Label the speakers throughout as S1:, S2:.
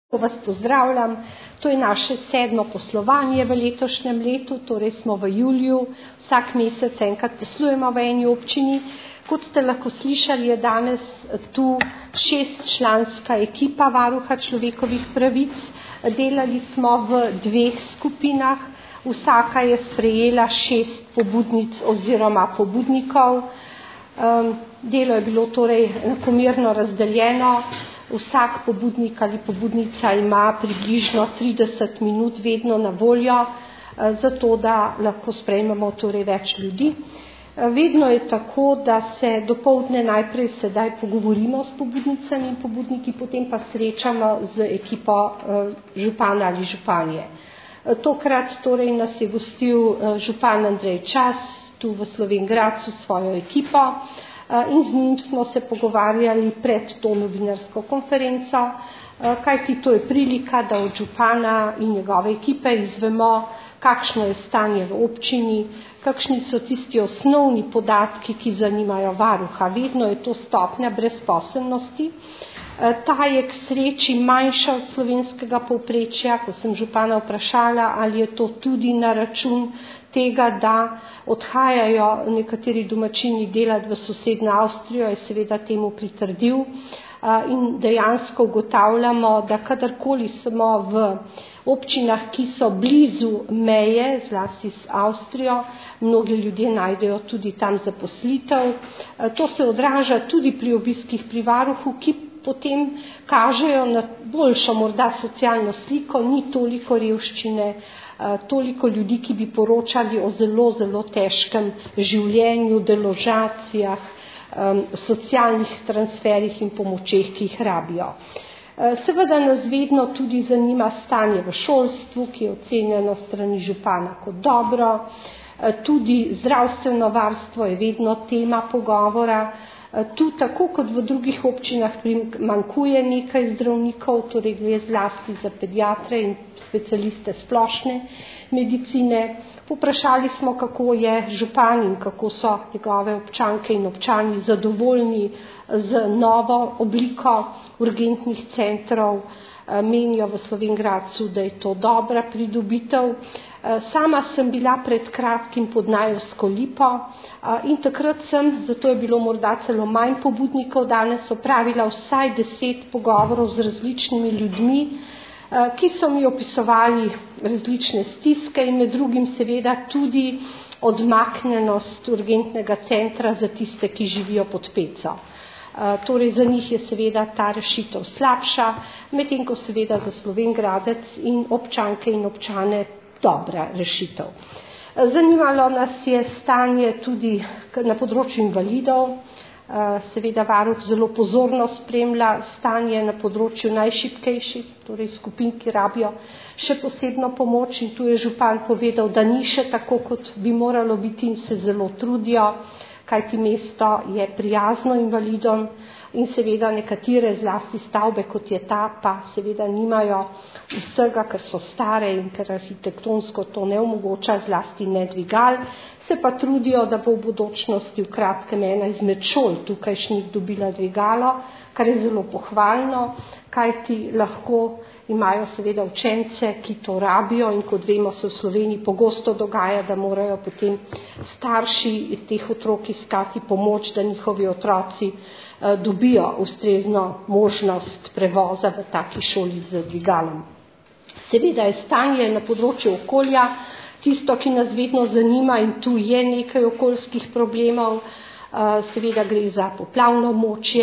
S1: Vas pozdravljam. To je naše 7. poslovanje v letošnjem letu, torej smo v juliju, vsak mesec enkrat poslujemo v eni občini. Kot ste lahko slišali, je danes tu 6-članska ekipa varuha človekovih pravic. Delali smo v 2 skupinah, vsaka je sprejela 6 pobudnic oziroma pobudnikov. Delo je bilo torej enakomerno razdeljeno. Vsak pobudnik ali pobudnica ima približno 30 minut vedno na voljo, zato da lahko sprejmemo torej več ljudi. Vedno je tako, da se dopoldne najprej sedaj pogovorimo s pobudnicami in pobudniki, potem pa srečamo z ekipo župana ali županje. Tokrat torej nas je gostil župan Andrej Čas tu v Slovenj Gradcu s svojo ekipo. In z njim smo se pogovarjali pred to novinarsko konferenco, kajti to je prilika, da od župana in njegove ekipe izvemo, kakšno je stanje v občini, kakšni so tisti osnovni podatki, ki zanimajo varuha. Vedno je to stopnja brezposelnosti. Ta je k sreči manjša od slovenskega povprečja, ko sem župana vprašala, ali je to tudi na račun tega, da odhajajo nekateri domačini delati v sosednjo Avstrijo, je seveda temu pritrdil. In dejansko ugotavljamo, da kadarkoli smo v občinah, ki so blizu meje, zlasti s Avstrijo, mnogi ljudje najdejo tudi tam zaposlitev. To se odraža tudi pri obiskih pri varuhu, ki potem kažejo na boljšo morda socialno sliko, ni toliko revščine, toliko ljudi, ki bi poročali o zelo, zelo težkem življenju, deložacijah, socialnih transferih in pomočeh, ki jih rabijo. Seveda nas vedno tudi zanima stanje v šolstvu, ki je ocenjeno strani župana kot dobro. Tudi zdravstveno varstvo je vedno tema pogovora. Tu, tako kot v drugih občinah, manjkuje nekaj zdravnikov, torej gre zlasti za pediatre in specialiste splošne medicine. Poprašali smo, kako je župan in kako so njegove občanke in občani zadovoljni z novo obliko urgentnih centrov. Menijo v Slovenj Gradcu, da je to dobra pridobitev. Sama sem bila pred kratkim pod Najevsko lipo in takrat sem, zato je bilo morda celo manj pobudnikov, danes opravila vsaj 10 pogovorov z različnimi ljudmi, ki so mi opisovali različne stiske in med drugim seveda tudi odmaknjenost urgentnega centra za tiste, ki živijo pod Peco. Torej za njih je seveda ta rešitev slabša, medtem ko seveda za Slovenj Gradec in občanke in občane dobra rešitev. Zanimalo nas je stanje tudi na področju invalidov. Seveda varuh zelo pozorno spremlja stanje na področju najšibkejših, torej skupin, ki rabijo še posebno pomoč, in tu je župan povedal, da ni še tako, kot bi moralo biti, in se zelo trudijo, kajti mesto je prijazno invalidom in seveda nekatere zlasti stavbe, kot je ta, pa seveda nimajo vsega, ker so stare in ker arhitektonsko to ne omogoča, zlasti ne dvigal, se pa trudijo, da bo v bodočnosti v kratkem ena izmed šol tukajšnjih dobila dvigalo, kar je zelo pohvalno, kajti lahko imajo seveda učence, ki to rabijo, in kot vemo, se v Sloveniji pogosto dogaja, da morajo potem starši teh otrok iskati pomoč, da njihovi otroci dobijo ustrezno možnost prevoza v taki šoli z dvigalom. Seveda je stanje na področju okolja tisto, ki nas vedno zanima, in tu je nekaj okoljskih problemov. Seveda gre za poplavno območje,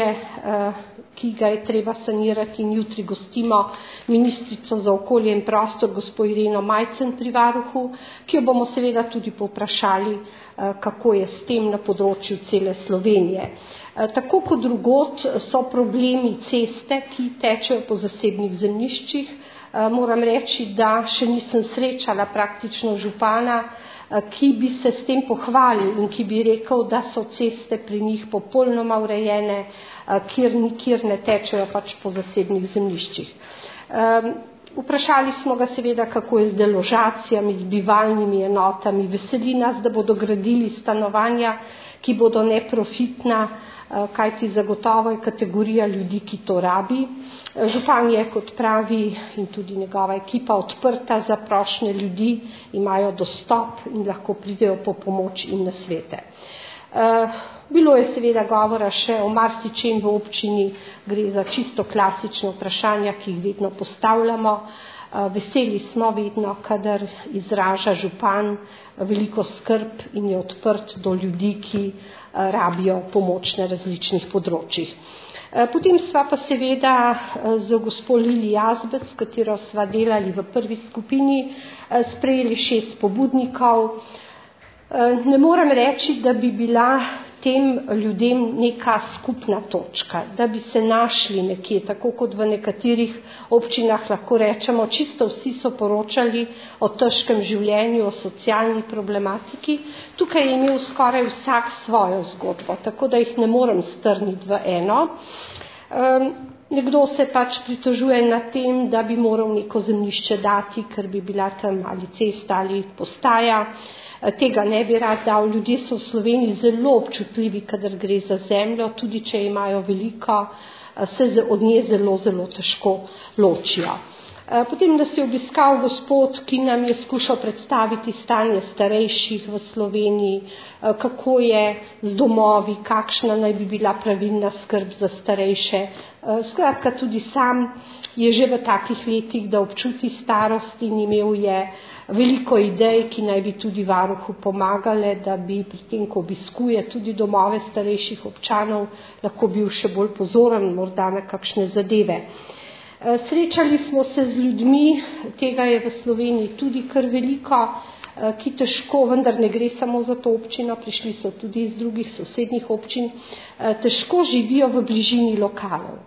S1: ki ga je treba sanirati, in jutri gostimo ministrico za okolje in prostor, gospo Ireno Majcen pri varuhu, ki jo bomo seveda tudi povprašali, kako je s tem na področju cele Slovenije. Tako kot drugod so problemi ceste, ki tečejo po zasebnih zemljiščih. Moram reči, da še nisem srečala praktično župana, ki bi se s tem pohvalil in ki bi rekel, da so ceste pri njih popolnoma urejene, kjer nikjer ne tečejo pač po zasebnih zemljiščih. Vprašali smo ga seveda, kako je z deložacijami, z bivalnimi enotami. Veseli nas, da bodo gradili stanovanja, ki bodo neprofitna, kajti zagotovo je kategorija ljudi, ki to rabi. Župan je, kot pravi, in tudi njegova ekipa odprta za prošnje ljudi, imajo dostop in lahko pridejo po pomoč in nasvete. Bilo je seveda govora še o marsičem v občini, gre za čisto klasične vprašanja, ki jih vedno postavljamo. Veseli smo vedno, kadar izraža župan veliko skrb in je odprt do ljudi, ki rabijo pomoč na različnih področjih. Potem sva pa seveda z gospo Lili Jazbec, s katero sva delali v prvi skupini, sprejeli 6 pobudnikov. Ne morem reči, da bi bila tem ljudem neka skupna točka, da bi se našli nekje, tako kot v nekaterih občinah lahko rečemo, čisto vsi so poročali o težkem življenju, o socialni problematiki. Tukaj je imel skoraj vsak svojo zgodbo, tako da jih ne morem strniti v eno. Nekdo se pač pritožuje nad tem, da bi moral neko zemljišče dati, ker bi bila tam ali cesta ali postaja. Tega ne bi rad dal. Ljudje so v Sloveniji zelo občutljivi, kadar gre za zemljo, tudi če imajo veliko, se od nje zelo, zelo težko ločijo. Potem nas je obiskal gospod, ki nam je skušal predstaviti stanje starejših v Sloveniji, kako je z domovi, kakšna naj bi bila pravilna skrb za starejše. Skratka, tudi sam je že v takih letih, da občuti starost in imel je veliko idej, ki naj bi tudi varuhu pomagale, da bi pri tem, ko obiskuje tudi domove starejših občanov, lahko bil še bolj pozoren morda na kakšne zadeve. Srečali smo se z ljudmi, tega je v Sloveniji tudi kar veliko, ki težko, vendar ne gre samo za to občino, prišli so tudi iz drugih sosednjih občin, težko živijo v bližini lokalov.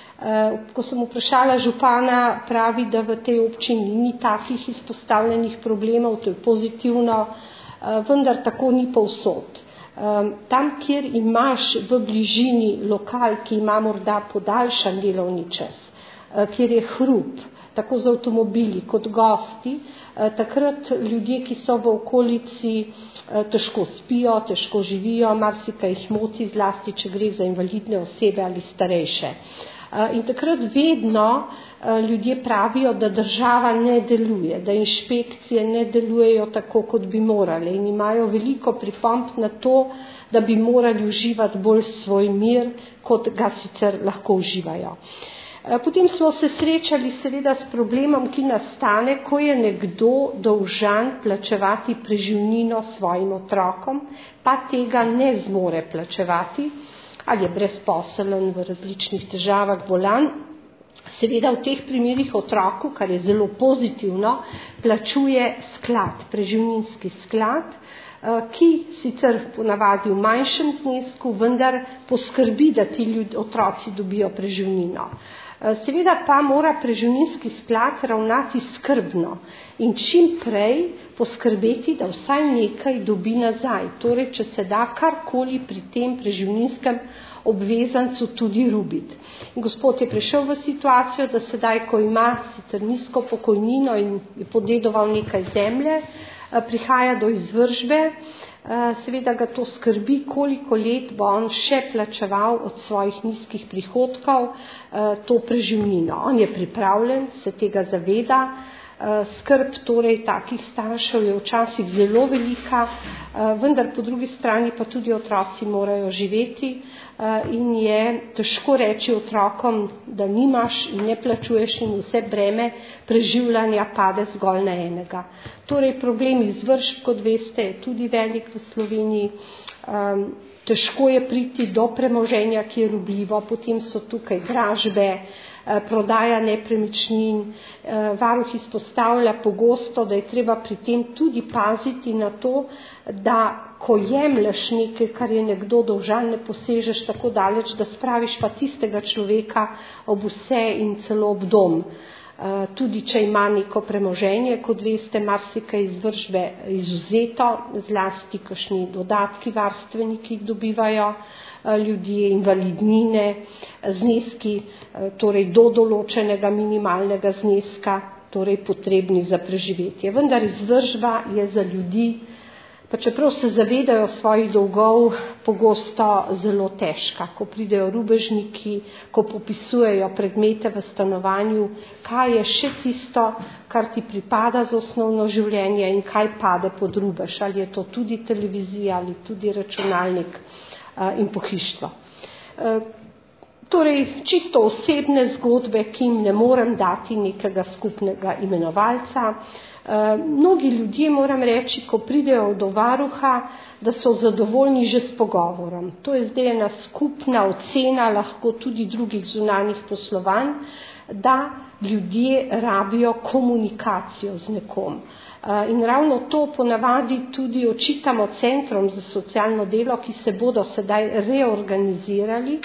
S1: Ko sem vprašala župana, pravi, da v tej občini ni takih izpostavljenih problemov, to je pozitivno, vendar tako ni povsod. Tam, kjer imaš v bližini lokal, ki ima morda podaljšan delovni čas, kjer je hrup, tako z avtomobili kot gosti, takrat ljudje, ki so v okolici, težko spijo, težko živijo, marsikaj jih moti, zlasti, če gre za invalidne osebe ali starejše. In takrat vedno ljudje pravijo, da država ne deluje, da inšpekcije ne delujejo tako, kot bi morale in imajo veliko pripomb na to, da bi morali uživati bolj svoj mir, kot ga sicer lahko uživajo. Potem smo se srečali seveda s problemom, ki nastane, ko je nekdo dolžan plačevati preživnino svojim otrokom, pa tega ne zmore plačevati, ali je brezposeln, v različnih težavah, bolan. Seveda v teh primerih otroku, kar je zelo pozitivno, plačuje sklad, preživninski sklad, ki sicer ponavadi v manjšem znesku, vendar poskrbi, da ti otroci dobijo preživnino. Seveda pa mora preživninski sklad ravnati skrbno in čim prej poskrbeti, da vsaj nekaj dobi nazaj. Torej, če se da karkoli pri tem preživninskem obvezancu tudi rubiti. Gospod je prišel v situacijo, da sedaj, ko ima sicer nizko pokojnino in je podedoval nekaj zemlje, prihaja do izvržbe, seveda ga to skrbi, koliko let bo on še plačeval od svojih nizkih prihodkov to preživnino. On je pripravljen, se tega zaveda, skrb torej takih staršev je včasih zelo velika, vendar po drugi strani pa tudi otroci morajo živeti in je težko reči otrokom, da nimaš in ne plačuješ in vse breme preživljanja pade zgolj na enega. Torej problem izvršb, kot veste, je tudi velik v Sloveniji. Težko je priti do premoženja, ki je rubljivo, potem so tukaj dražbe, prodaja nepremičnin. Varuh izpostavlja pogosto, da je treba pri tem tudi paziti na to, da ko jemlješ nekaj, kar je nekdo dolžan, ne posežeš tako daleč, da spraviš pa tistega človeka ob vse in celo ob dom. Tudi če ima neko premoženje, kot veste, marsikaj izvržbe izvzeto, zlasti kakšni dodatki varstveni, ki jih dobivajo ljudje, invalidnine, zneski, torej do določenega minimalnega zneska, torej potrebni za preživetje. Vendar izvršba je za ljudi, pa čeprav se zavedajo svojih dolgov, pogosto zelo težka. Ko pridejo rubežniki, ko popisujejo predmete v stanovanju, kaj je še tisto, kar ti pripada za osnovno življenje in kaj pade pod rubež. Ali je to tudi televizija, ali tudi računalnik in pohištvo. Torej, čisto osebne zgodbe, ki jim ne morem dati nekega skupnega imenovalca. Mnogi ljudje, moram reči, ko pridejo do varuha, da so zadovoljni že s pogovorom. To je zdaj ena skupna ocena, lahko tudi drugih zunanjih poslovanj, da ljudje rabijo komunikacijo z nekom. In ravno to ponavadi tudi očitamo centrom za socialno delo, ki se bodo sedaj reorganizirali.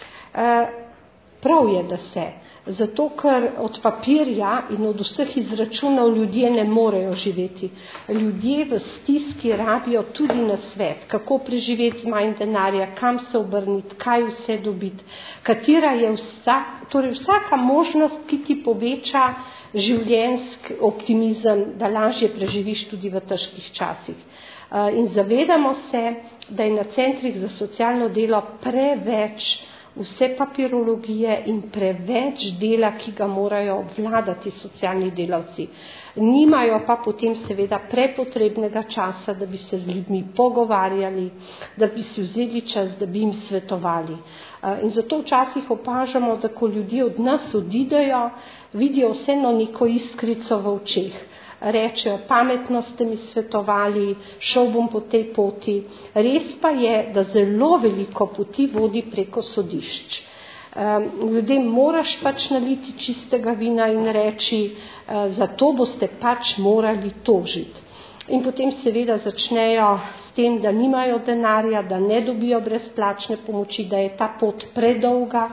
S1: Prav je, da se, zato ker od papirja in od vseh izračunov ljudje ne morejo živeti. Ljudje v stiski rabijo tudi nasvet, kako preživeti z manj denarja, kam se obrniti, kaj vse dobiti, katera je vsaka možnost, ki ti poveča življenjski optimizem, da lažje preživiš tudi v težkih časih. In zavedamo se, da je na centrih za socialno delo preveč vse papirologije in preveč dela, ki ga morajo obvladati socialni delavci. Nimajo pa potem seveda prepotrebnega časa, da bi se z ljudmi pogovarjali, da bi si vzeli čas, da bi jim svetovali. In zato včasih opažamo, da ko ljudje od nas odidejo, vidijo vseeno neko iskrico v očeh. Rečejo, pametno ste mi svetovali, šel bom po tej poti. Res pa je, da zelo veliko poti vodi preko sodišč. Ljudem moraš pač naliti čistega vina in reči, zato boste pač morali tožiti. In potem seveda začnejo s tem, da nimajo denarja, da ne dobijo brezplačne pomoči, da je ta pot predolga.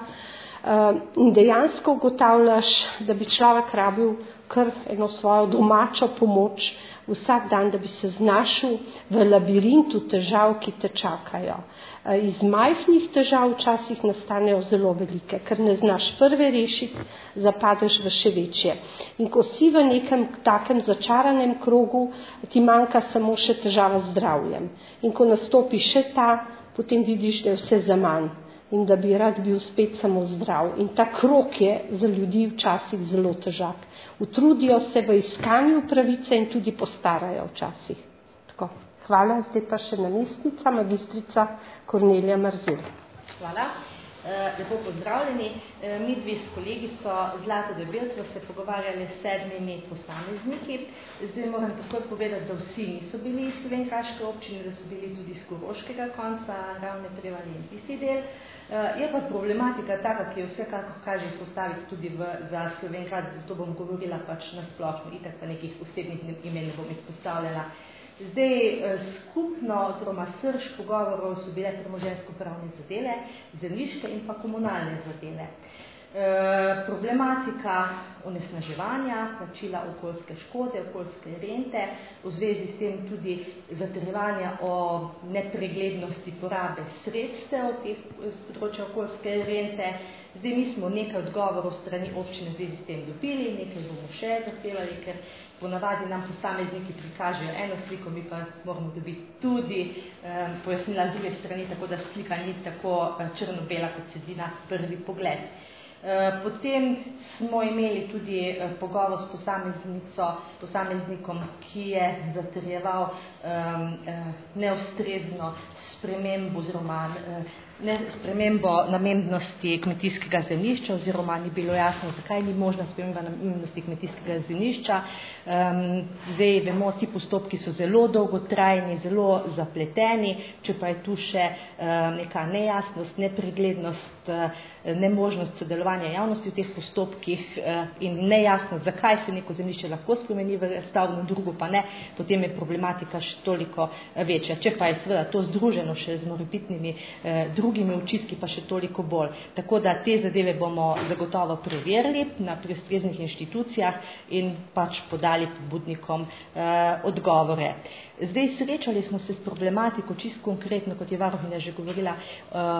S1: In dejansko ugotavljaš, da bi človek rabil kar eno svojo domačo pomoč vsak dan, da bi se znašel v labirintu težav, ki te čakajo. Iz majhnih težav včasih nastanejo zelo velike, ker ne znaš prve rešiti, zapadeš v še večje. In ko si v nekem takem začaranem krogu, ti manjka samo še težava z zdravjem. In ko nastopi še ta, potem vidiš, da je vse zaman in da bi rad bil spet samo zdrav. In ta krog je za ljudi včasih zelo težak. Utrudijo se v iskanju pravice in tudi postarajo včasih. Tako. Hvala, zdaj pa še namestnica, magistrica Kornelija Marzel.
S2: Hvala. Lepo pozdravljeni. Mi dve s kolegico Zlato Debel smo se pogovarjali s 7 posamezniki. Zdaj moram takoj povedati, da vsi niso bili iz slovenjgraške občine, da so bili tudi iz koroškega konca, Ravne, Prevalje in tisti del. Je pa problematika taka, ki jo vsekakor kaže izpostaviti tudi za Slovenjgrad, zato bom govorila pač nasplošno, itak pa nekih osebnih imen ne bom izpostavljala. Zdaj, skupno oziroma srž pogovorov so bile premoženjsko-pravne zadeve, zemljiške in pa komunalne zadeve. Problematika onesnaževanja, plačila okoljske škode, okoljske rente, v zvezi s tem tudi zatrjevanja o nepreglednosti porabe sredstev z področja okoljske rente. Zdaj mi smo nekaj odgovorov strani občine v zvezi s tem dobili, nekaj bomo še zahtevali, ker ponavadi nam posamezniki prikažejo eno sliko, mi pa moramo dobiti tudi pojasnila z druge strani, tako da slika ni tako črno-bela, kot se zdi na prvi pogled. Potem smo imeli tudi pogovor s posameznikom, ki je zatrjeval neustrezno spremembo oziroma spremembo namembnosti kmetijskega zemljišča oziroma ni bilo jasno, zakaj ni možna sprememba namembnosti kmetijskega zemljišča. Zdaj vemo, ti postopki so zelo dolgotrajni, zelo zapleteni, če pa je tu še neka nejasnost, nepreglednost, nemožnost sodelovanja javnosti v teh postopkih in nejasnost, zakaj se neko zemljišče lahko spremeni v stavbno, drugo pa ne, potem je problematika še toliko večja. Če pa je seveda to združeno še z morebitnimi drugimi očitki, pa še toliko bolj. Tako da te zadeve bomo zagotovo preverili na ustreznih inštitucijah in pač podali pobudnikom odgovore. Zdaj srečali smo se s problematiko čisto konkretno, kot je varuhinja že govorila,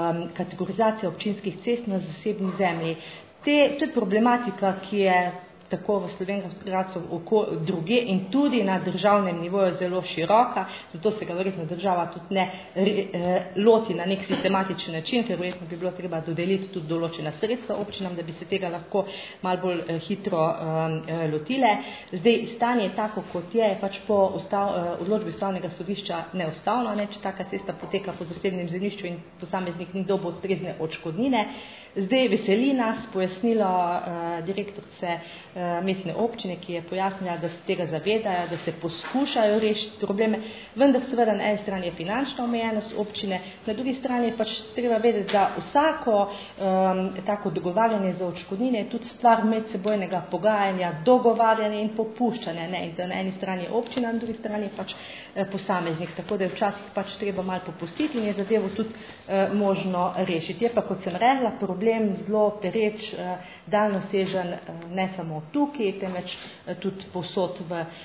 S2: kategorizacija občinskih cest na zasebni zemlji. To je problematika, ki je tako v Slovenj Gradcu druge in tudi na državnem nivoju zelo široka, zato se ga verjetno država tudi ne loti na nek sistematičen način, ker verjetno bi bilo treba dodeliti tudi določena sredstva občinam, da bi se tega lahko malo bolj hitro lotile. Zdaj, stanje je tako, kot je pač po odločbi Ustavnega sodišča neustavno, če taka cesta poteka po zasebnem zemljišču in posameznik ni dobil ustrezne odškodnine. Zdaj veseli nas pojasnilo direktorice mestne občine, ki je pojasnila, da se tega zavedajo, da se poskušajo rešiti probleme, vendar seveda na eni strani je finančna omejenost občine, na drugi strani je pač treba vedeti, da vsako tako dogovarjanje za odškodnine je tudi stvar medsebojnega pogajanja, dogovarjanja in popuščanja, ne? In da na eni strani je občina, na drugi strani je pač posameznik, tako da je včasih pač treba malo popustiti in je zadevo tudi možno rešiti. Je pa, kot sem rekla, problem zelo pereč, daljnosežen, ne samo tukaj, temveč tudi povsod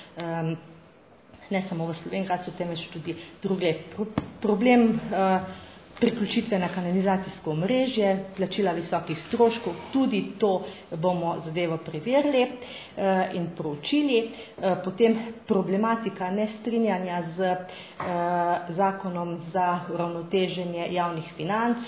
S2: ne samo v Slovenj Gradcu, temveč tudi druge. Problem priključitve na kanalizacijsko omrežje, plačila visokih stroškov, tudi to bomo zadevo preverili in proučili. Potem problematika nestrinjanja z zakonom za uravnoteženje javnih financ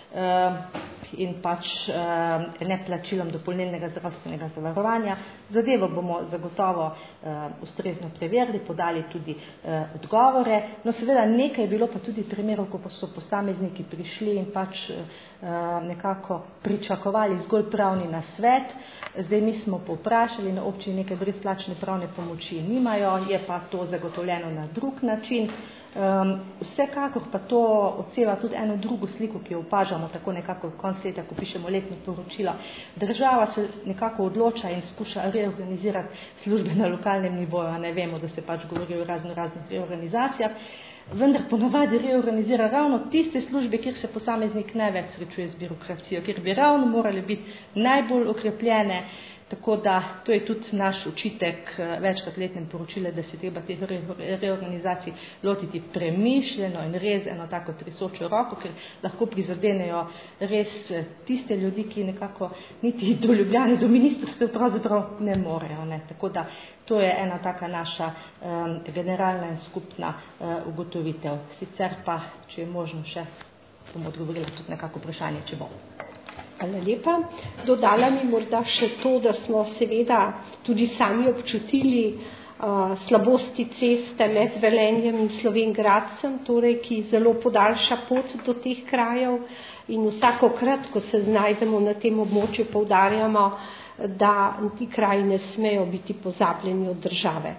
S2: in pač neplačilom dopolnilnega zdravstvenega zavarovanja. Zadevo bomo zagotovo ustrezno preverili, podali tudi odgovore. No, seveda nekaj je bilo pa tudi primerov, ko pa so posamezniki prišli in pač nekako pričakovali zgolj pravni nasvet. Zdaj mi smo povprašali, na občini nekaj brezplačne pravne pomoči nimajo, je pa to zagotovljeno na drug način. Vsekakor pa to odseva tudi eno drugo sliko, ki jo opažamo tako nekako v koncu leta, ko pišemo letno poročilo. Država se nekako odloča in skuša reorganizirati službe na lokalnem nivoju, ne vemo, da se pač govori o raznih reorganizacijah, vendar ponavadi reorganizira ravno tiste službe, kjer se posameznik največ srečuje z birokracijo, kjer bi ravno morali biti najbolj okrepljene. Tako da to je tudi naš očitek večkrat letnem poročile, da se treba teh reorganizacij lotiti premišljeno in res eno tako tresočo roko, ker lahko prizadenejo res tiste ljudi, ki nekako niti do Ljubljane, do ministrstva pravzaprav ne morejo. Ne. Tako da to je ena taka naša generalna in skupna ugotovitev. Sicer pa, če je možno še, bom odgovorila tudi nekako vprašanje, če bo.
S1: Hvala lepa. Dodala mi morda še to, da smo seveda tudi sami občutili slabosti ceste med Velenjem in Slovenj Gradcem, torej, ki zelo podaljša pot do teh krajev in vsakokrat, ko se znajdemo na tem območju, poudarjamo, da ti kraji ne smejo biti pozabljeni od države.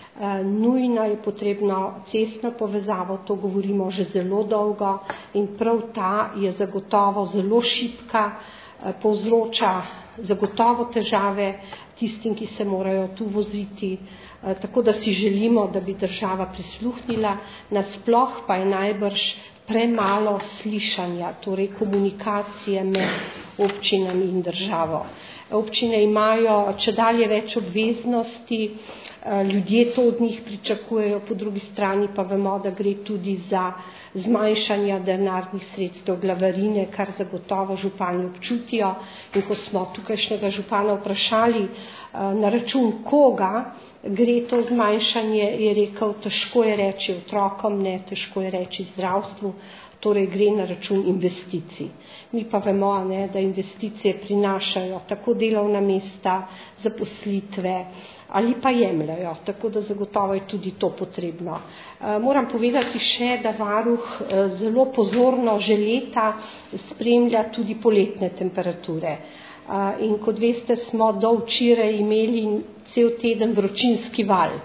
S1: Nujno je potrebno cestno povezavo, to govorimo že zelo dolgo in prav ta je zagotovo zelo šibka, povzroča zagotovo težave tistim, ki se morajo tu voziti, tako da si želimo, da bi država prisluhnila, nasploh pa je najbrž premalo slišanja, torej komunikacije med občinami in državo. Občine imajo čedalje več obveznosti, ljudje to od njih pričakujejo, po drugi strani pa vemo, da gre tudi za zmanjšanja denarnih sredstev glavarine, kar zagotovo župani občutijo. In ko smo tukajšnjega župana vprašali, na račun koga gre to zmanjšanje, je rekel, težko je reči otrokom, ne, težko je reči zdravstvu, torej gre na račun investicij. Mi pa vemo, ne, da investicije prinašajo tako delovna mesta, zaposlitve ali pa jemljajo, tako da zagotovo je tudi to potrebno. Moram povedati še, da varuh zelo pozorno že leta spremlja tudi poletne temperature. In kot veste, smo do včeraj imeli cel teden vročinski val.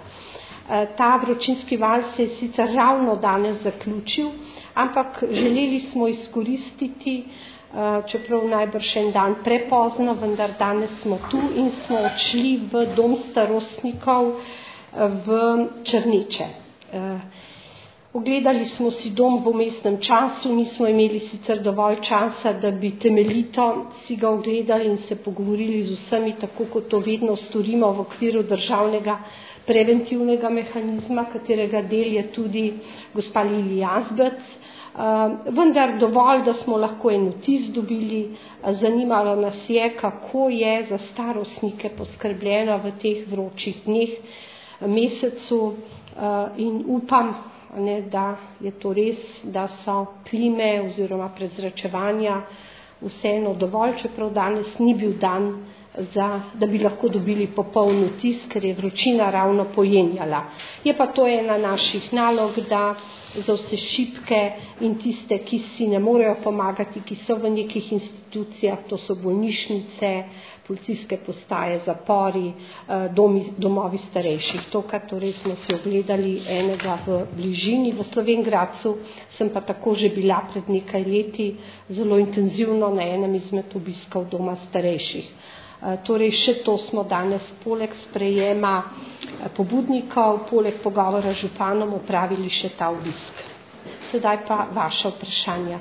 S1: Ta vročinski val se je sicer ravno danes zaključil, ampak želeli smo izkoristiti, čeprav najbrž en dan prepozno, vendar danes smo tu in smo odšli v dom starostnikov v Črneče. Ogledali smo si dom v vmesnem času, nismo imeli sicer dovolj časa, da bi temeljito si ga ogledali in se pogovorili z vsemi, tako kot to vedno storimo v okviru državnega preventivnega mehanizma, katerega del je tudi gospa Lili Jazbec. vendar dovolj, da smo lahko en vtis dobili. Zanimalo nas je, kako je za starostnike poskrbljeno v teh vročih dneh, mesecu, in upam, da je to res, da so klime oziroma prezračevanja vseeno dovolj, čeprav danes ni bil dan, da bi lahko dobili popoln vtis, ker je vročina ravno pojenjala. Je pa to ena naših nalog, da za vse šibke in tiste, ki si ne morejo pomagati, ki so v nekih institucijah, to so bolnišnice, policijske postaje, zapori, domovi starejših. To, kar torej smo si ogledali enega v bližini, v Slovenj Gradcu, sem pa tako že bila pred nekaj leti zelo intenzivno na enem izmed obiskov doma starejših. Torej še to smo danes poleg sprejema pobudnikov, poleg pogovora z županom opravili še ta obisk. Sedaj pa vaša vprašanja.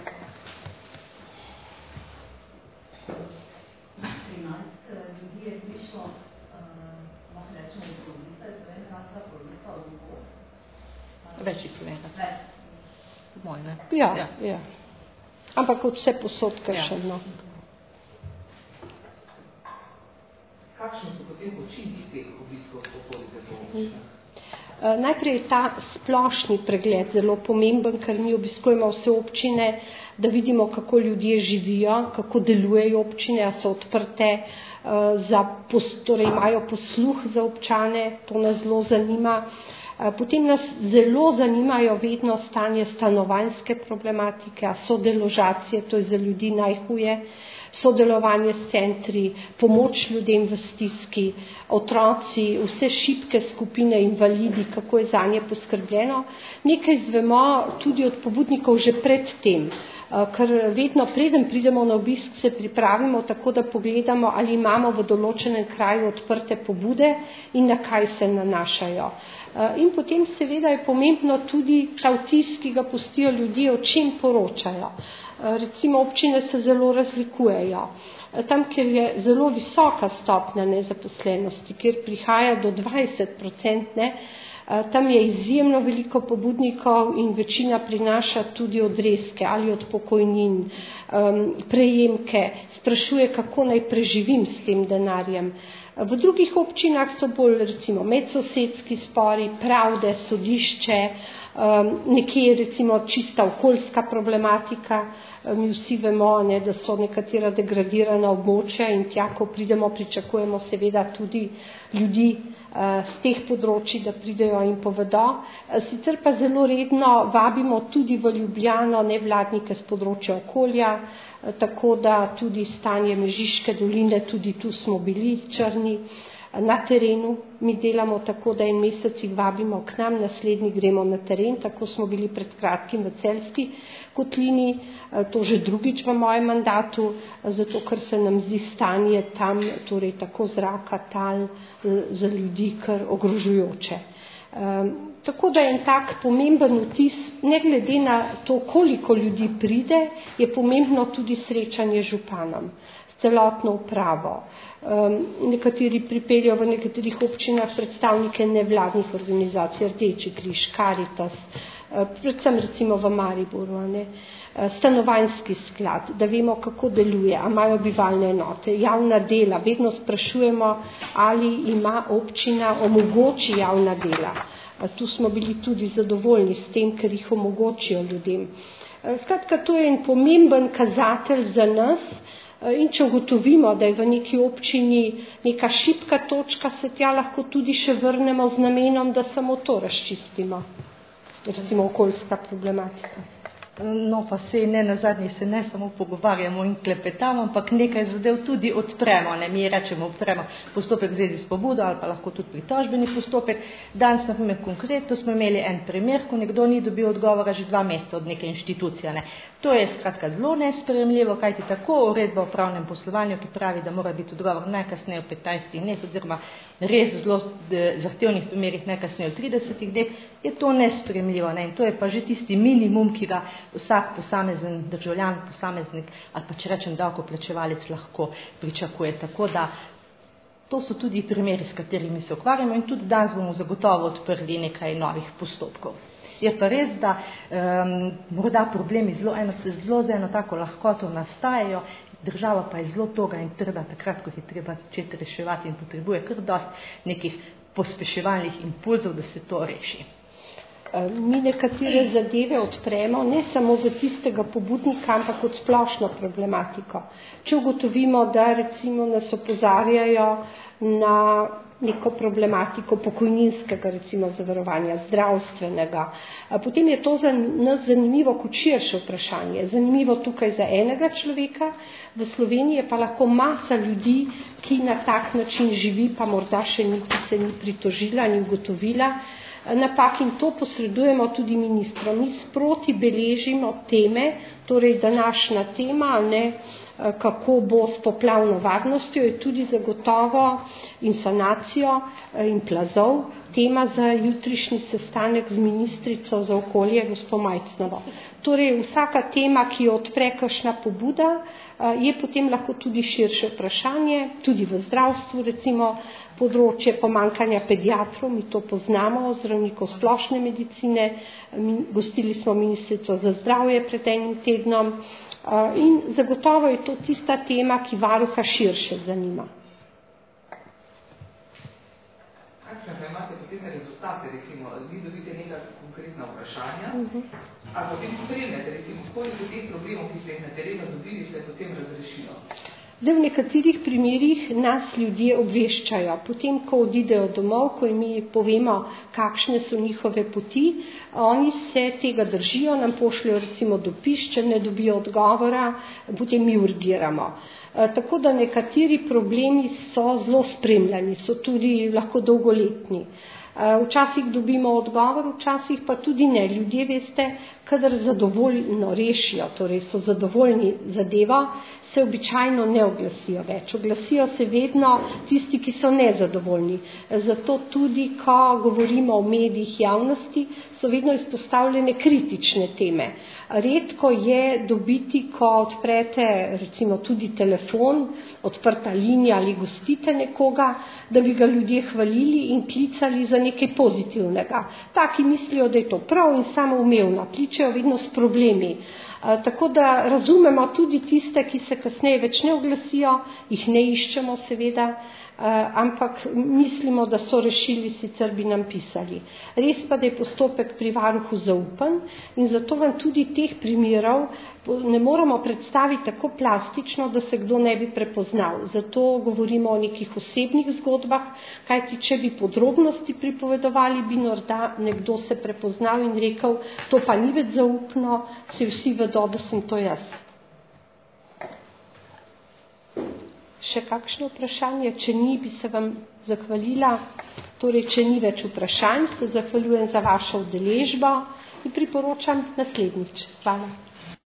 S2: Več iz Slovenka. Mojne.
S1: Ja. Ampak od vse posod kršeno.
S3: Kakšni so potem učinki teh obiskov okoli občine?
S1: Najprej je ta splošni pregled zelo pomemben, ker mi obiskujemo vse občine, da vidimo, kako ljudje živijo, kako delujejo občine, a so odprte, torej imajo posluh za občane, to nas zelo zanima. Potem nas zelo zanimajo vedno stanje stanovanjske problematike, a so deložacije, to je za ljudi najhuje, sodelovanje s centri, pomoč ljudem v stiski, otroci, vse šibke skupine, invalidi, kako je zanje poskrbljeno. Nekaj izvemo tudi od pobudnikov že pred tem, ker vedno preden pridemo na obisk, se pripravimo tako, da pogledamo, ali imamo v določenem kraju odprte pobude in na kaj se nanašajo. In potem seveda je pomembno tudi ta vtis, ki ga pustijo ljudje, o čem poročajo. Recimo občine se zelo razlikujejo. Tam, kjer je zelo visoka stopnja nezaposlenosti, kjer prihaja do 20%, tam je izjemno veliko pobudnikov in večina prinaša tudi odrezke ali od pokojnin, prejemke, sprašuje, kako naj preživim s tem denarjem. V drugih občinah so bolj recimo medsosedski spori, pravde, sodišče, nekje recimo čista okoljska problematika. Mi vsi vemo, da so nekatera degradirana območja in tja, ko pridemo, pričakujemo seveda tudi ljudi z teh področij, da pridejo in povedo. Sicer pa zelo redno vabimo tudi v Ljubljano nevladnike z področja okolja, tako da tudi stanje Mežiške doline, tudi tu smo bili črni na terenu. Mi delamo tako, da en mesec jih vabimo k nam, naslednji gremo na teren, tako smo bili pred kratkim v Celjski kotlini, to že drugič v mojem mandatu, zato ker se nam zdi stanje tam, torej tako zraka, tal, za ljudi kar ogrožujoče. Tako da je en tak pomemben vtis, ne glede na to, koliko ljudi pride, je pomembno tudi srečanje z županom, s celotno upravo. Nekateri pripeljajo v nekaterih občinah predstavnike nevladnih organizacij, Rdeči križ, Karitas, predvsem recimo v Mariboru, stanovanjski sklad, da vemo, kako deluje, a imajo bivalne enote, javna dela, vedno sprašujemo, ali ima občina omogoči javna dela. Tu smo bili tudi zadovoljni s tem, ker jih omogočijo ljudem. Skratka, to je en pomemben kazatelj za nas, in če ugotovimo, da je v neki občini neka šibka točka, se tja lahko tudi še vrnemo z namenom, da samo to razčistimo. Recimo okoljska problematika.
S2: No, pa se ne nazadnje se ne samo pogovarjamo in klepetamo, ampak nekaj zadev tudi odpremo. Mi rečemo, odpremo postopek v zvezi s pobudo ali pa lahko tudi pritožbeni postopek. Danes, na primer, konkretno smo imeli en primer, ko nekdo ni dobil odgovora že 2 meseca od neke inštitucije. To je skratka zelo nesprejemljivo, kajti tako uredba o pravnem poslovanju, ki pravi, da mora biti odgovor najkasneje v 15 dneh oziroma res zelo zahtevnih primerih najkasneje v 30 dneh, je to nesprejemljivo. In to je pa že tisti minimum, ki ga vsak posamezen državljan, posameznik ali pa če rečem davkoplačevalec lahko pričakuje. Tako da to so tudi primeri, s katerimi se ukvarjamo in tudi danes bomo zagotovo odprli nekaj novih postopkov. Je pa res, da morda problemi zelo z eno tako lahkoto nastajajo, država pa je zelo toga in trda takrat, ko je treba začeti reševati in potrebuje kar dosti nekih pospeševalnih impulzov, da se to reši.
S1: Mi nekatere zadeve odpremo ne samo za tistega pobudnika, ampak kot splošno problematiko. Če ugotovimo, da recimo nas opozarjajo na neko problematiko pokojninskega recimo zavarovanja, zdravstvenega, potem je to za nas zanimivo kot širše vprašanje. Zanimivo tukaj za enega človeka, v Sloveniji je pa lahko masa ljudi, ki na tak način živi, pa morda še niti se ni pritožila, ni ugotovila napak in to posredujemo tudi ministrom. Mi sproti beležimo teme, torej današnja tema, kako bo s poplavno varnostjo, je tudi zagotovo in sanacijo in plazov tema za jutrišnji sestanek z ministrico za okolje, gospo Majcnovo. Torej vsaka tema, ki jo odpre kakšna pobuda, je potem lahko tudi širše vprašanje, tudi v zdravstvu, recimo področje pomankanja pediatrov, mi to poznamo, zdravnikov splošne medicine, gostili smo ministrico za zdravje pred enim tednom in zagotovo je to tista tema, ki varuha širše zanima.
S3: Kakšne pa imate potem rezultate, recimo, vi dobite neka konkretna vprašanja, a potem spremljate, recimo, koliko teh problemov, ki ste jih na terenu dobili, ste potem razrešilo?
S1: Zdaj, v nekaterih primerih nas ljudje obveščajo. Potem, ko odidejo domov, ko mi povemo, kakšne so njihove poti, oni se tega držijo, nam pošljajo recimo dopis, če ne dobijo odgovora, potem mi urgiramo. Tako da nekateri problemi so zelo spremljani, so tudi lahko dolgoletni. Včasih dobimo odgovor, včasih pa tudi ne. Ljudje, veste, kadar zadovoljno rešijo, torej so zadovoljni zadevo, se običajno ne oglasijo več. Oglasijo se vedno tisti, ki so nezadovoljni. Zato tudi, ko govorimo o medijih javnosti, so vedno izpostavljene kritične teme. Redko je dobiti, ko odprete recimo tudi telefon, odprta linija ali gostite nekoga, da bi ga ljudje hvalili in klicali za nekaj pozitivnega. Taki mislijo, da je to prav in samoumevno, kličejo vedno s problemi. Tako da razumemo tudi tiste, ki se kasneje več ne oglasijo, jih ne iščemo seveda, ampak mislimo, da so rešili, sicer bi nam pisali. Res pa, da je postopek pri varuhu zaupan in zato vam tudi teh primerov ne moramo predstaviti tako plastično, da se kdo ne bi prepoznal. Zato govorimo o nekih osebnih zgodbah, kajti če bi podrobnosti pripovedovali, bi morda nekdo se prepoznal in rekel, to pa ni več zaupno, se vsi vedo, da sem to jaz. Še kakšno vprašanje? Če ni, bi se vam zahvalila. Torej, če ni več vprašanj, se zahvaljujem za vašo udeležbo in priporočam naslednjič. Hvala.